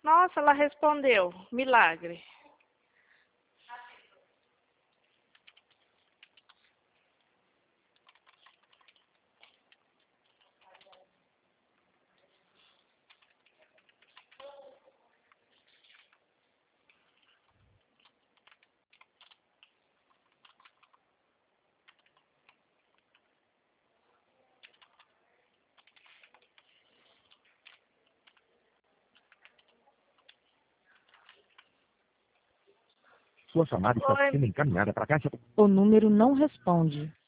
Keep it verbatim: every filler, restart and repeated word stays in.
Nossa, ela respondeu. Milagre. Sua chamada está Oi. sendo encaminhada para a caixa. O número não responde.